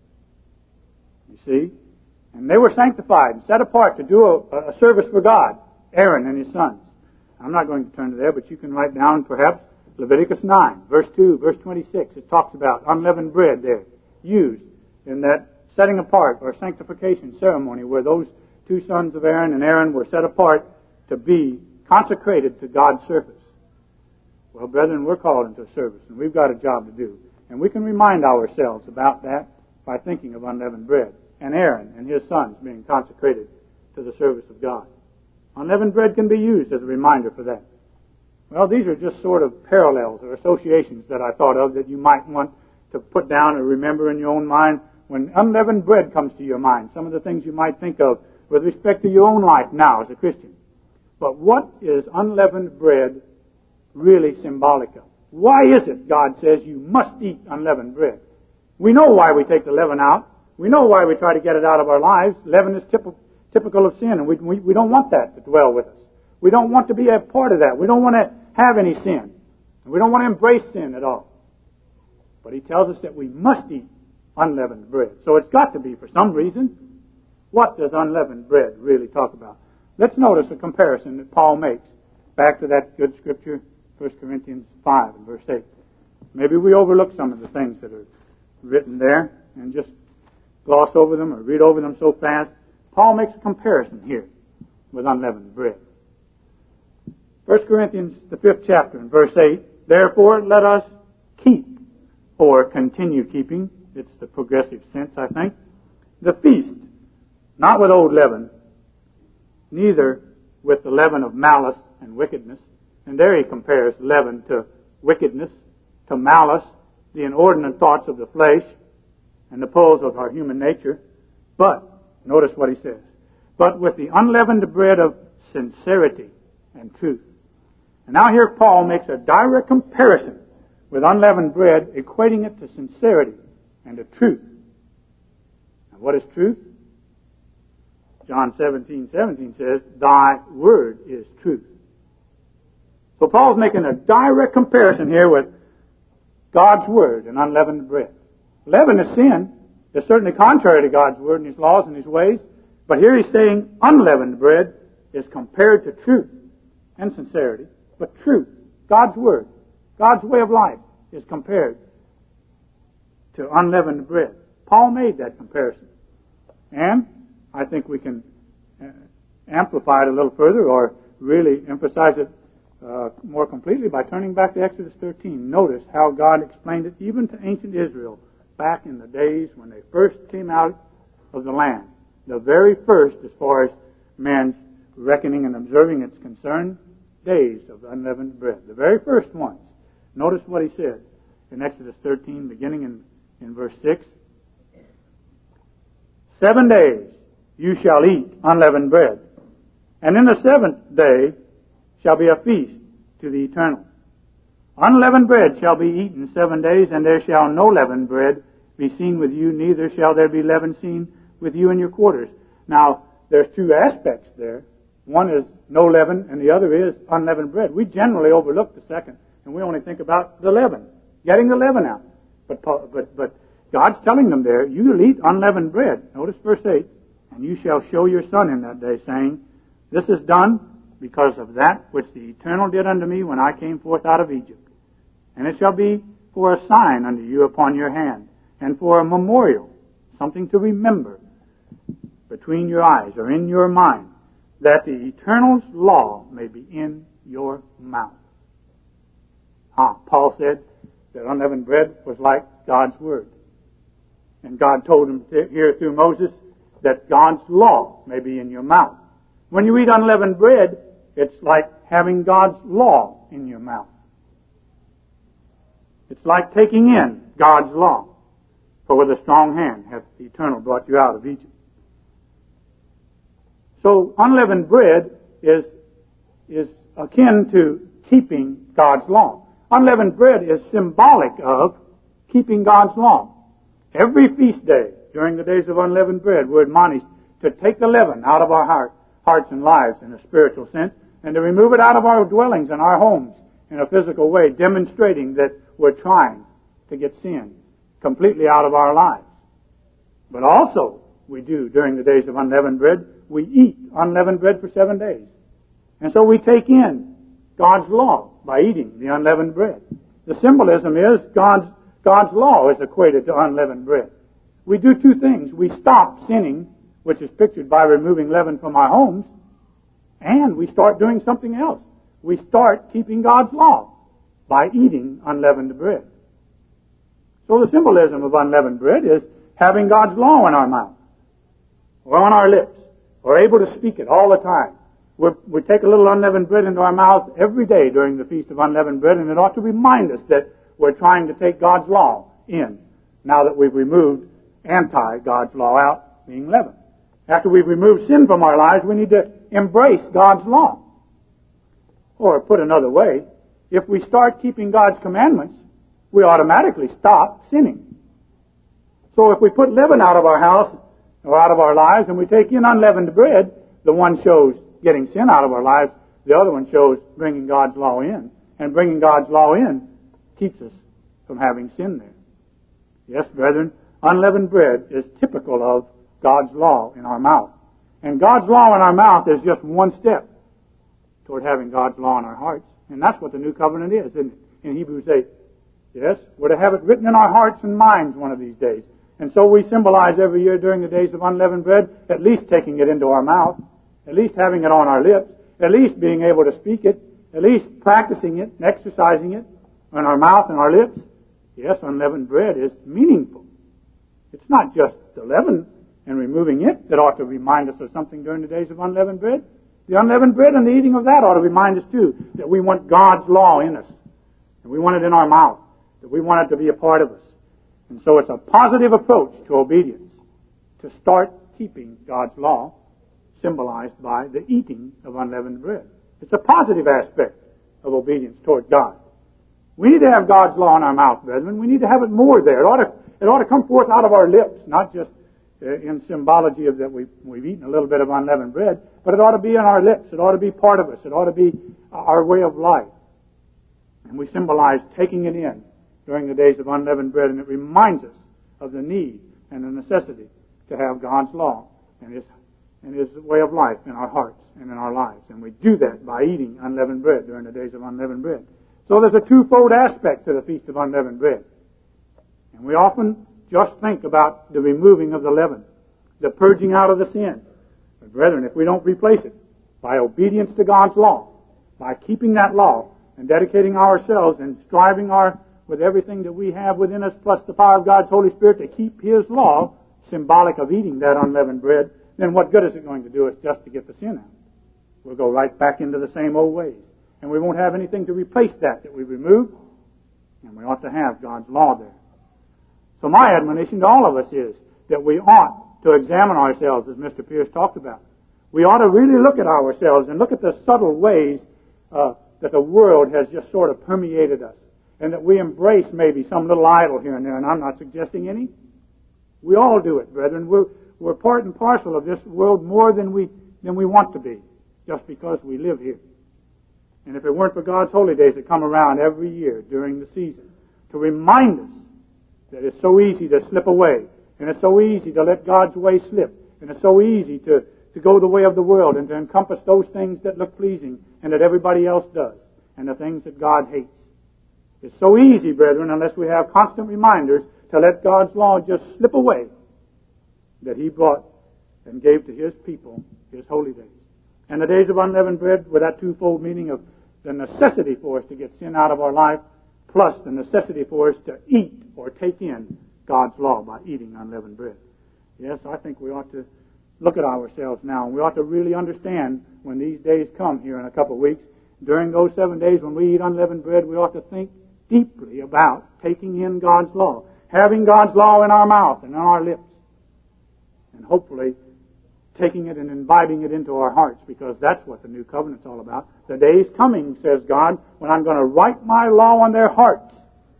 You see? And they were sanctified and set apart to do a, a service for God, Aaron and his sons. I'm not going to turn to there, but you can write down perhaps Leviticus nine, verse two, verse twenty-six. It talks about unleavened bread there, used in that setting apart or sanctification ceremony where those two sons of Aaron and Aaron were set apart to be consecrated to God's service. Well, brethren, we're called into a service, and we've got a job to do. And we can remind ourselves about that by thinking of unleavened bread and Aaron and his sons being consecrated to the service of God. Unleavened bread can be used as a reminder for that. Well, these are just sort of parallels or associations that I thought of that you might want to put down or remember in your own mind. When unleavened bread comes to your mind, some of the things you might think of with respect to your own life now as a Christian. But what is unleavened bread really symbolic of? Why is it God says you must eat unleavened bread? We know why we take the leaven out. We know why we try to get it out of our lives. Leaven is typical, typical of sin, and we, we, we don't want that to dwell with us. We don't want to be a part of that. We don't want to have any sin. We don't want to embrace sin at all. But He tells us that we must eat unleavened bread. So it's got to be for some reason. What does unleavened bread really talk about? Let's notice a comparison that Paul makes back to that good scripture, First Corinthians five and verse eight. Maybe we overlook some of the things that are written there and just gloss over them or read over them so fast. Paul makes a comparison here with unleavened bread. First Corinthians, the fifth chapter, and verse eight, Therefore let us keep, or continue keeping, it's the progressive sense, I think, the feast, not with old leaven, neither with the leaven of malice and wickedness. And there he compares leaven to wickedness, to malice, the inordinate thoughts of the flesh, and the pulls of our human nature. But, notice what he says, but with the unleavened bread of sincerity and truth. And now here Paul makes a direct comparison with unleavened bread, equating it to sincerity and to truth. And what is truth? John seventeen seventeen says, thy word is truth. So Paul's making a direct comparison here with God's word and unleavened bread. Leaven is sin. It's certainly contrary to God's word and his laws and his ways. But here he's saying unleavened bread is compared to truth and sincerity. But truth, God's word, God's way of life is compared to unleavened bread. Paul made that comparison. And I think we can uh, amplify it a little further or really emphasize it uh, more completely by turning back to Exodus thirteen. Notice how God explained it even to ancient Israel back in the days when they first came out of the land. The very first, as far as man's reckoning and observing its concerned, days of unleavened bread. The very first ones. Notice what he said in Exodus thirteen, beginning in, in verse six. Seven days you shall eat unleavened bread, and in the seventh day shall be a feast to the Eternal. Unleavened bread shall be eaten seven days, and there shall no leavened bread be seen with you, neither shall there be leaven seen with you in your quarters. Now, there's two aspects there. One is no leaven, and the other is unleavened bread. We generally overlook the second, and we only think about the leaven, getting the leaven out. But but but God's telling them there, you'll eat unleavened bread. Notice verse eight. And you shall show your son in that day, saying, this is done because of that which the Eternal did unto me when I came forth out of Egypt. And it shall be for a sign unto you upon your hand, and for a memorial, something to remember between your eyes or in your mind, that the Eternal's law may be in your mouth. Ah, Paul said that unleavened bread was like God's word. And God told him here through Moses that God's law may be in your mouth. When you eat unleavened bread, it's like having God's law in your mouth. It's like taking in God's law. For with a strong hand hath the Eternal brought you out of Egypt. So unleavened bread is, is akin to keeping God's law. Unleavened bread is symbolic of keeping God's law. Every feast day, during the days of unleavened bread, we're admonished to take the leaven out of our heart, hearts and lives in a spiritual sense, and to remove it out of our dwellings and our homes in a physical way, demonstrating that we're trying to get sin completely out of our lives. But also, we do, during the days of unleavened bread, we eat unleavened bread for seven days. And so we take in God's law by eating the unleavened bread. The symbolism is God's, God's law is equated to unleavened bread. We do two things. We stop sinning, which is pictured by removing leaven from our homes, and we start doing something else. We start keeping God's law by eating unleavened bread. So the symbolism of unleavened bread is having God's law in our mouth, or on our lips, or able to speak it all the time. We're, we take a little unleavened bread into our mouths every day during the Feast of Unleavened Bread, and it ought to remind us that we're trying to take God's law in, now that we've removed anti-God's law out, being leaven. After we've removed sin from our lives, we need to embrace God's law. Or put another way, if we start keeping God's commandments, we automatically stop sinning. So if we put leaven out of our house or out of our lives and we take in unleavened bread, the one shows getting sin out of our lives, the other one shows bringing God's law in. And bringing God's law in keeps us from having sin there. Yes, brethren, unleavened bread is typical of God's law in our mouth. And God's law in our mouth is just one step toward having God's law in our hearts. And that's what the new covenant is, isn't it? In Hebrews eight. Yes, we're to have it written in our hearts and minds one of these days. And so we symbolize every year during the days of unleavened bread, at least taking it into our mouth, at least having it on our lips, at least being able to speak it, at least practicing it and exercising it in our mouth and our lips. Yes, unleavened bread is meaningful. It's not just the leaven and removing it that ought to remind us of something during the days of unleavened bread. The unleavened bread and the eating of that ought to remind us too that we want God's law in us. And we want it in our mouth. That we want it to be a part of us. And so it's a positive approach to obedience to start keeping God's law, symbolized by the eating of unleavened bread. It's a positive aspect of obedience toward God. We need to have God's law in our mouth, brethren. We need to have it more there. It ought to, it ought to come forth out of our lips, not just uh, in symbology of that we've, we've eaten a little bit of unleavened bread, but it ought to be in our lips. It ought to be part of us. It ought to be our way of life. And we symbolize taking it in during the days of unleavened bread, and it reminds us of the need and the necessity to have God's law and His, and His way of life in our hearts and in our lives. And we do that by eating unleavened bread during the days of unleavened bread. So there's a twofold aspect to the Feast of Unleavened Bread. And we often just think about the removing of the leaven, the purging out of the sin. But brethren, if we don't replace it by obedience to God's law, by keeping that law and dedicating ourselves and striving our with everything that we have within us, plus the power of God's Holy Spirit to keep His law, symbolic of eating that unleavened bread, then what good is it going to do us just to get the sin out? We'll go right back into the same old ways. And we won't have anything to replace that that we removed. And we ought to have God's law there. So my admonition to all of us is that we ought to examine ourselves, as Mister Pierce talked about. We ought to really look at ourselves and look at the subtle ways uh, that the world has just sort of permeated us. And that we embrace maybe some little idol here and there, and I'm not suggesting any. We all do it, brethren. We're, we're part and parcel of this world more than we than we want to be, just because we live here. And if it weren't for God's holy days that come around every year during the season to remind us that it's so easy to slip away, and it's so easy to let God's way slip, and it's so easy to, to go the way of the world and to encompass those things that look pleasing and that everybody else does, and the things that God hates. It's so easy, brethren, unless we have constant reminders to let God's law just slip away that He brought and gave to His people His holy days. And the days of unleavened bread with that twofold meaning of the necessity for us to get sin out of our life, plus the necessity for us to eat or take in God's law by eating unleavened bread. Yes, I think we ought to look at ourselves now, and we ought to really understand when these days come here in a couple of weeks, during those seven days when we eat unleavened bread, we ought to think deeply about taking in God's law, having God's law in our mouth and in our lips, and hopefully taking it and imbibing it into our hearts, because that's what the new covenant's all about. The day's coming, says God, when I'm going to write my law on their hearts.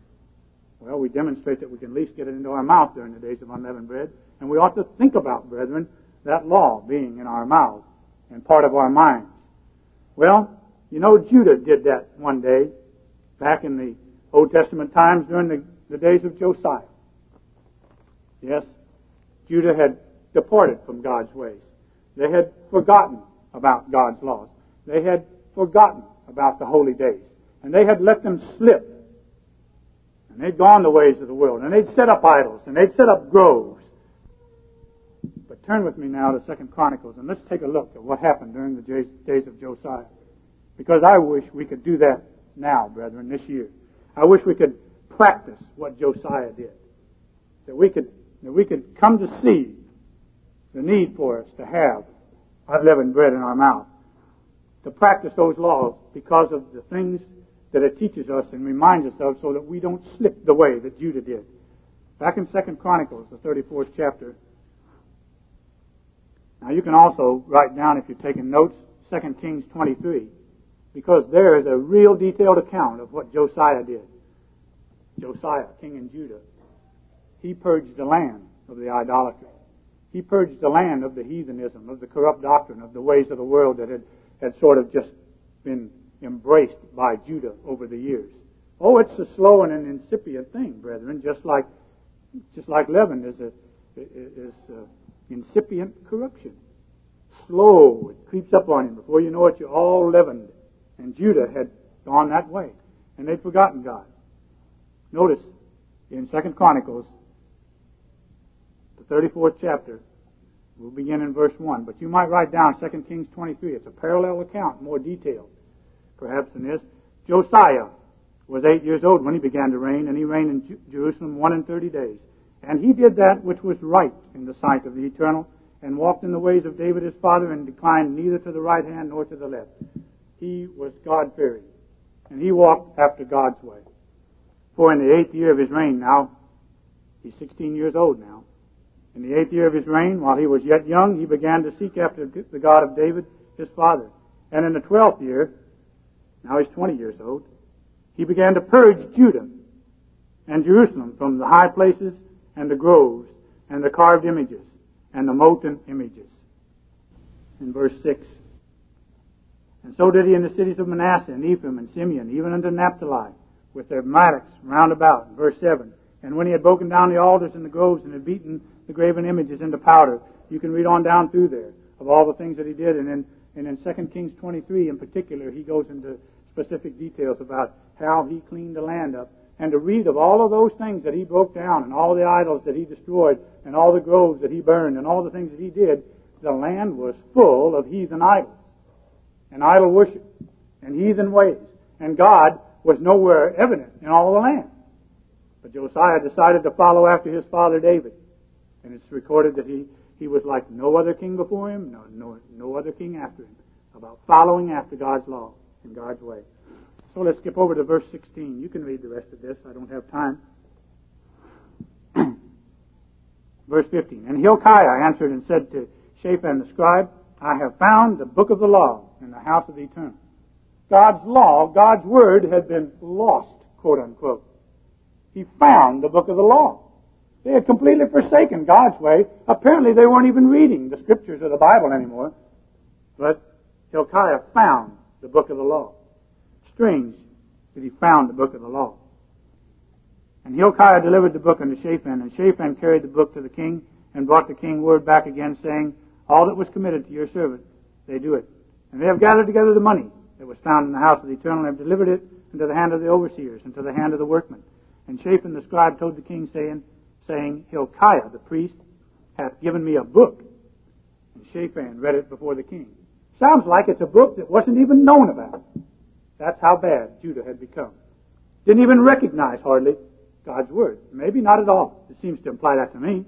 Well, we demonstrate that we can at least get it into our mouth during the days of unleavened bread, and we ought to think about, brethren, that law being in our mouths and part of our minds. Well, you know, Judah did that one day back in the Old Testament times during the, the days of Josiah. Yes, Judah had departed from God's ways. They had forgotten about God's laws. They had forgotten about the holy days. And they had let them slip. And they'd gone the ways of the world. And they'd set up idols. And they'd set up groves. But turn with me now to Second Chronicles, and let's take a look at what happened during the days of Josiah. Because I wish we could do that now, brethren, this year. I wish we could practice what Josiah did. That we could, that we could come to see the need for us to have unleavened bread in our mouth. To practice those laws because of the things that it teaches us and reminds us of, so that we don't slip the way that Judah did. Back in Second Chronicles, the thirty-fourth chapter. Now you can also write down, if you're taking notes, Second Kings twenty-three. Because there is a real detailed account of what Josiah did. Josiah, king in Judah, he purged the land of the idolatry. He purged the land of the heathenism, of the corrupt doctrine, of the ways of the world that had, had sort of just been embraced by Judah over the years. Oh, it's a slow and an incipient thing, brethren, just like just like leaven is a is a incipient corruption. Slow, it creeps up on you. Before you know it, you're all leavened. And Judah had gone that way, and they'd forgotten God. Notice in Second Chronicles, the thirty-fourth chapter, we'll begin in verse one. But you might write down Second Kings twenty-three. It's a parallel account, more detailed, perhaps, than this. Josiah was eight years old when he began to reign, and he reigned in Jerusalem one and thirty days. And he did that which was right in the sight of the Eternal, and walked in the ways of David his father, and declined neither to the right hand nor to the left. He was God-fearing, and he walked after God's way. For in the eighth year of his reign, now, he's sixteen years old now, in the eighth year of his reign, while he was yet young, he began to seek after the God of David his father. And in the twelfth year, now he's twenty years old, he began to purge Judah and Jerusalem from the high places and the groves and the carved images and the molten images. In verse six, and so did he in the cities of Manasseh and Ephraim and Simeon, even unto Naphtali, with their mattocks round about. In verse seven, and when he had broken down the altars and the groves and had beaten the graven images into powder. You can read on down through there of all the things that he did. And in, and in Second Kings twenty-three in particular, he goes into specific details about how he cleaned the land up. And to read of all of those things that he broke down and all the idols that he destroyed and all the groves that he burned and all the things that he did, the land was full of heathen idols and idol worship and heathen ways. And God was nowhere evident in all the land. But Josiah decided to follow after his father David. And it's recorded that he, he was like no other king before him, no, no, no other king after him, about following after God's law and God's way. So let's skip over to verse sixteen. You can read the rest of this. I don't have time. Verse fifteen. And Hilkiah answered and said to Shaphan the scribe, I have found the book of the law in the house of the eternal. God's law, God's word had been lost, quote unquote. He found the book of the law. They had completely forsaken God's way. Apparently they weren't even reading the scriptures of the Bible anymore. But Hilkiah found the book of the law. Strange that he found the book of the law. And Hilkiah delivered the book unto Shaphan, and Shaphan carried the book to the king, and brought the king word back again, saying, all that was committed to your servant, they do it. And they have gathered together the money that was found in the house of the eternal, and have delivered it into the hand of the overseers, and to the hand of the workmen. And Shaphan the scribe told the king, saying, saying, Hilkiah the priest hath given me a book. And Shaphan read it before the king. Sounds like it's a book that wasn't even known about. That's how bad Judah had become. Didn't even recognize hardly God's word. Maybe not at all. It seems to imply that to me.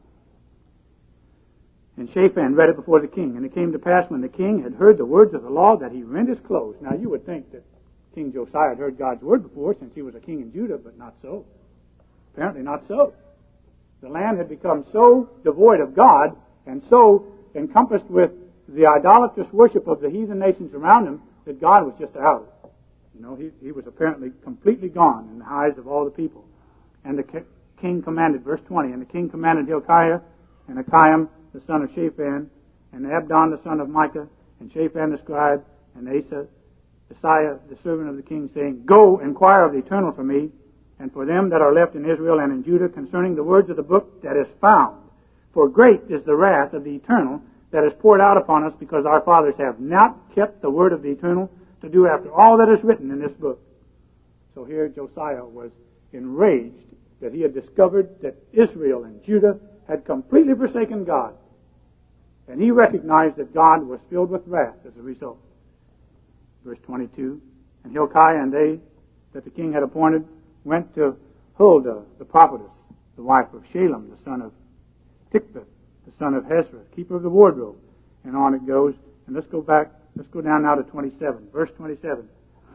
And Shaphan read it before the king. And it came to pass when the king had heard the words of the law that he rent his clothes. Now you would think that King Josiah had heard God's word before, since he was a king in Judah, but not so. Apparently not so. The land had become so devoid of God and so encompassed with the idolatrous worship of the heathen nations around him that God was just out. You know, he, he was apparently completely gone in the eyes of all the people. And the king commanded, verse twenty, and the king commanded Hilkiah and Achiam the son of Shaphan, and Abdon the son of Micah, and Shaphan the scribe, and Asa, Isaiah the servant of the king, saying, go, inquire of the eternal for me, and for them that are left in Israel and in Judah, concerning the words of the book that is found. For great is the wrath of the eternal that is poured out upon us, because our fathers have not kept the word of the eternal to do after all that is written in this book. So here Josiah was enraged that he had discovered that Israel and Judah had completely forsaken God. And he recognized that God was filled with wrath as a result. Verse twenty-two, and Hilkiah and they that the king had appointed went to Huldah the prophetess, the wife of Shalem, the son of Tikvah, the son of Hezrah, keeper of the wardrobe. And on it goes. And let's go back, let's go down now to twenty-seven. Verse twenty-seven.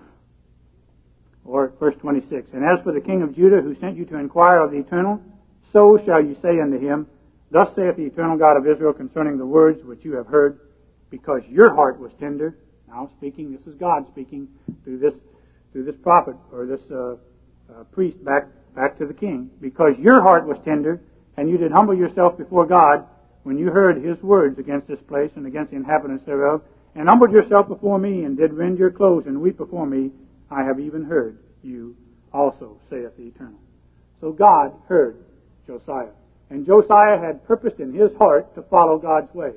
Or verse twenty-six. And as for the king of Judah, who sent you to inquire of the eternal, so shall you say unto him, thus saith the eternal God of Israel concerning the words which you have heard, because your heart was tender. Now speaking, this is God speaking through this through this prophet or this uh, uh, priest back back to the king. Because your heart was tender, and you did humble yourself before God when you heard his words against this place and against the inhabitants thereof, and humbled yourself before me, and did rend your clothes and weep before me, I have even heard you also, saith the eternal. So God heard Josiah. And Josiah had purposed in his heart to follow God's way.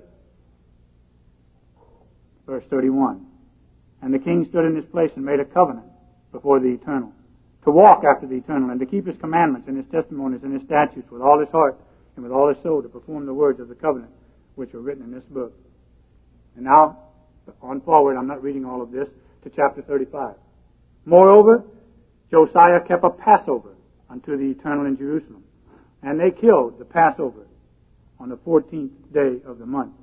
Verse thirty-one. And the king stood in his place and made a covenant before the eternal, to walk after the eternal, and to keep his commandments and his testimonies and his statutes with all his heart and with all his soul, to perform the words of the covenant which are written in this book. And now, on forward, I'm not reading all of this, to chapter thirty-five. Moreover, Josiah kept a Passover unto the eternal in Jerusalem. And they killed the Passover on the fourteenth day of the month.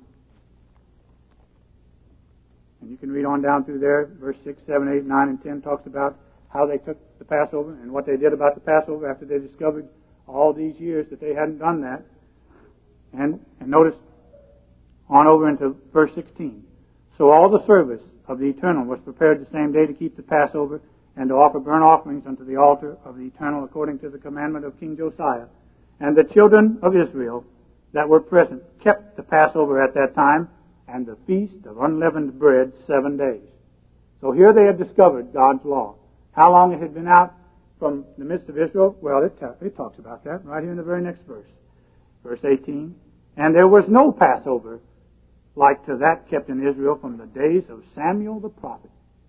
And you can read on down through there. Verse six, seven, eight, nine, and ten talks about how they took the Passover and what they did about the Passover after they discovered all these years that they hadn't done that. And, and notice on over into verse sixteen. So all the service of the Eternal was prepared the same day to keep the Passover and to offer burnt offerings unto the altar of the Eternal according to the commandment of King Josiah. And the children of Israel that were present kept the Passover at that time and the feast of unleavened bread seven days. So here they had discovered God's law. How long it had been out from the midst of Israel? Well, it, ta- it talks about that right here in the very next verse. Verse eighteen. And there was no Passover like to that kept in Israel from the days of Samuel the prophet.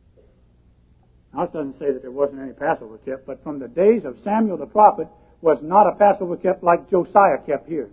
Now, it doesn't say that there wasn't any Passover kept, but from the days of Samuel the prophet was not a Passover kept like Josiah kept here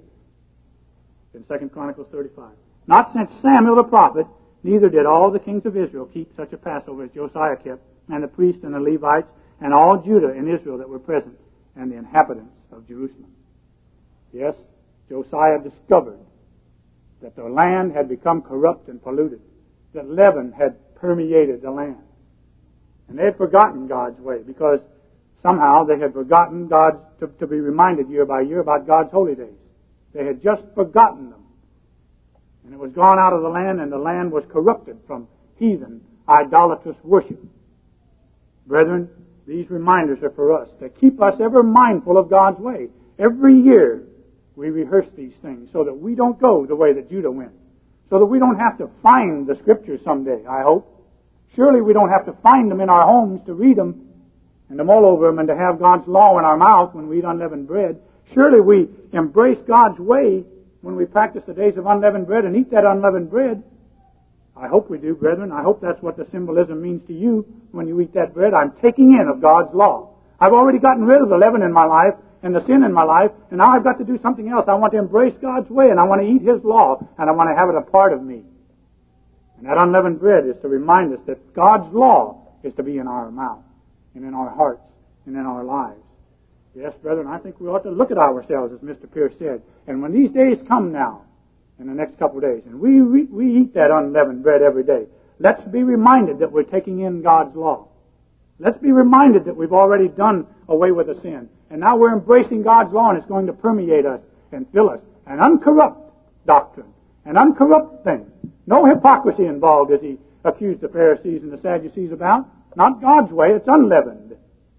in Second Chronicles thirty-five. Not since Samuel the prophet, neither did all the kings of Israel keep such a Passover as Josiah kept, and the priests and the Levites, and all Judah and Israel that were present, and the inhabitants of Jerusalem. Yes, Josiah discovered that the land had become corrupt and polluted, that leaven had permeated the land. And they had forgotten God's way because somehow they had forgotten God's, to, to be reminded year by year about God's holy days. They had just forgotten them. And it was gone out of the land, and the land was corrupted from heathen, idolatrous worship. Brethren, these reminders are for us to keep us ever mindful of God's way. Every year we rehearse these things so that we don't go the way that Judah went, so that we don't have to find the Scriptures someday, I hope. Surely we don't have to find them in our homes to read them and to mull over them and to have God's law in our mouth when we eat unleavened bread. Surely we embrace God's way when we practice the days of unleavened bread and eat that unleavened bread. I hope we do, brethren. I hope that's what the symbolism means to you when you eat that bread. I'm taking in of God's law. I've already gotten rid of the leaven in my life and the sin in my life, and now I've got to do something else. I want to embrace God's way, and I want to eat His law, and I want to have it a part of me. And that unleavened bread is to remind us that God's law is to be in our mouth and in our hearts and in our lives. Yes, brethren, I think we ought to look at ourselves, as Mister Pierce said. And when these days come now, in the next couple of days, and we, we, we eat that unleavened bread every day, let's be reminded that we're taking in God's law. Let's be reminded that we've already done away with the sin. And now we're embracing God's law, and it's going to permeate us and fill us. An uncorrupt doctrine, an uncorrupt thing. No hypocrisy involved, as he accused the Pharisees and the Sadducees about. Not God's way, it's unleavened.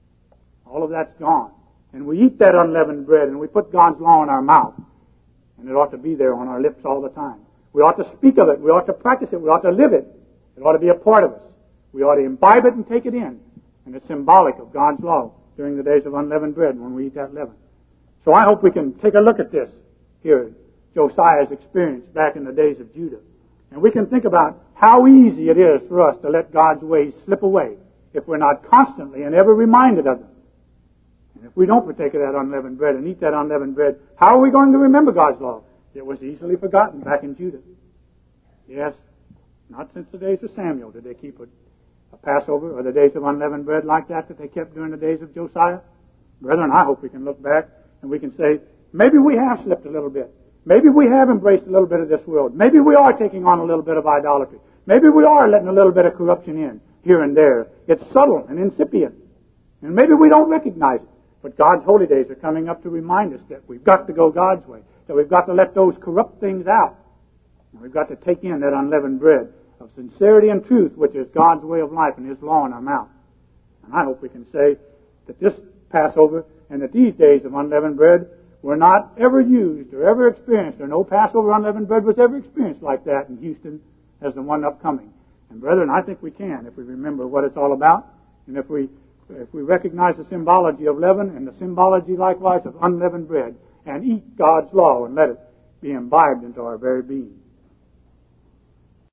All of that's gone. And we eat that unleavened bread, and we put God's law in our mouth. And it ought to be there on our lips all the time. We ought to speak of it. We ought to practice it. We ought to live it. It ought to be a part of us. We ought to imbibe it and take it in. And it's symbolic of God's law during the days of unleavened bread when we eat that leaven. So I hope we can take a look at this here, Josiah's experience back in the days of Judah. And we can think about how easy it is for us to let God's ways slip away if we're not constantly and ever reminded of them. And if we don't partake of that unleavened bread and eat that unleavened bread, how are we going to remember God's law? It was easily forgotten back in Judah. Yes, not since the days of Samuel did they keep a, a Passover or the days of unleavened bread like that that they kept during the days of Josiah. Brethren, I hope we can look back and we can say, maybe we have slipped a little bit. Maybe we have embraced a little bit of this world. Maybe we are taking on a little bit of idolatry. Maybe we are letting a little bit of corruption in here and there. It's subtle and incipient. And maybe we don't recognize it. But God's holy days are coming up to remind us that we've got to go God's way, that we've got to let those corrupt things out. And we've got to take in that unleavened bread of sincerity and truth, which is God's way of life and His law in our mouth. And I hope we can say that this Passover and that these days of unleavened bread were not ever used or ever experienced, or no Passover unleavened bread was ever experienced like that in Houston as the one upcoming. And brethren, I think we can if we remember what it's all about, and if we if we recognize the symbology of leaven and the symbology likewise of unleavened bread, and eat God's law and let it be imbibed into our very being.